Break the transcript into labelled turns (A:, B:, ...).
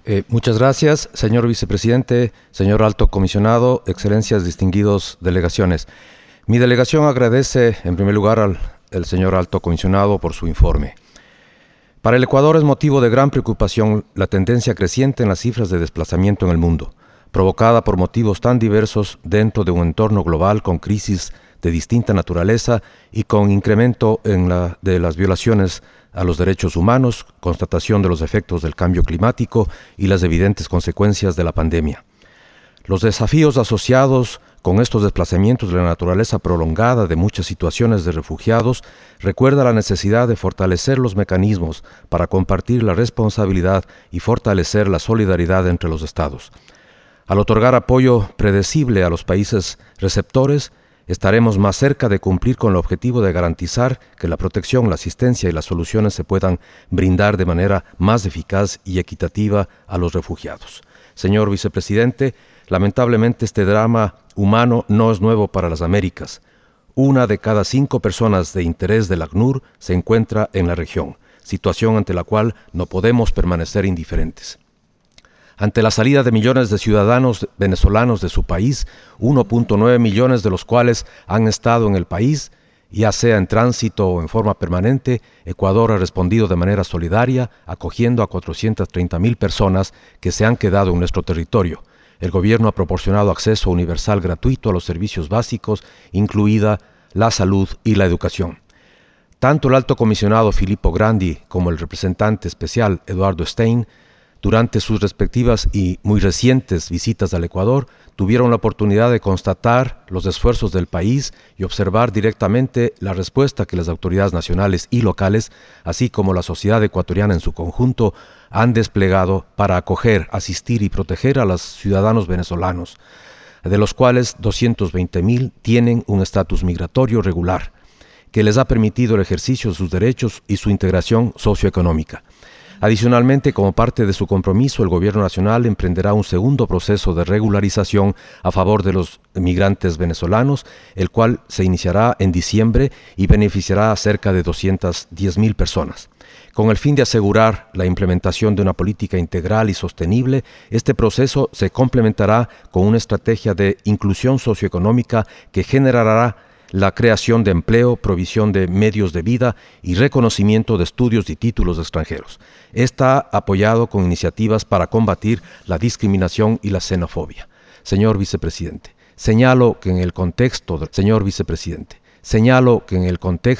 A: Muchas gracias, señor vicepresidente, señor alto comisionado, excelencias, distinguidos delegaciones. Mi delegación agradece, en primer lugar, al señor alto comisionado por su informe. Para el Ecuador es motivo de gran preocupación la tendencia creciente en las cifras de desplazamiento en el mundo, provocada por motivos tan diversos dentro de un entorno global con crisis de distinta naturaleza y con incremento de las violaciones a los derechos humanos, constatación de los efectos del cambio climático y las evidentes consecuencias de la pandemia. Los desafíos asociados con estos desplazamientos de la naturaleza prolongada de muchas situaciones de refugiados recuerda la necesidad de fortalecer los mecanismos para compartir la responsabilidad y fortalecer la solidaridad entre los Estados. Al otorgar apoyo predecible a los países receptores, estaremos más cerca de cumplir con el objetivo de garantizar que la protección, la asistencia y las soluciones se puedan brindar de manera más eficaz y equitativa a los refugiados. Señor vicepresidente, lamentablemente este drama humano no es nuevo para las Américas. 1 de cada 5 personas de interés del ACNUR se encuentra en la región, situación ante la cual no podemos permanecer indiferentes. Ante la salida de millones de ciudadanos venezolanos de su país, 1.9 millones de los cuales han estado en el país, ya sea en tránsito o en forma permanente, Ecuador ha respondido de manera solidaria, acogiendo a 430,000 personas que se han quedado en nuestro territorio. El gobierno ha proporcionado acceso universal gratuito a los servicios básicos, incluida la salud y la educación. Tanto el alto comisionado Filippo Grandi como el representante especial Eduardo Stein, durante sus respectivas y muy recientes visitas al Ecuador, tuvieron la oportunidad de constatar los esfuerzos del país y observar directamente la respuesta que las autoridades nacionales y locales, así como la sociedad ecuatoriana en su conjunto, han desplegado para acoger, asistir y proteger a los ciudadanos venezolanos, de los cuales 220,000 tienen un estatus migratorio regular, que les ha permitido el ejercicio de sus derechos y su integración socioeconómica. Adicionalmente, como parte de su compromiso, el Gobierno Nacional emprenderá un segundo proceso de regularización a favor de los migrantes venezolanos, el cual se iniciará en diciembre y beneficiará a cerca de 210,000 personas. Con el fin de asegurar la implementación de una política integral y sostenible, este proceso se complementará con una estrategia de inclusión socioeconómica que generará la creación de empleo, provisión de medios de vida y reconocimiento de estudios y títulos extranjeros. Está apoyado con iniciativas para combatir la discriminación y la xenofobia. Señor vicepresidente, señalo que en el contexto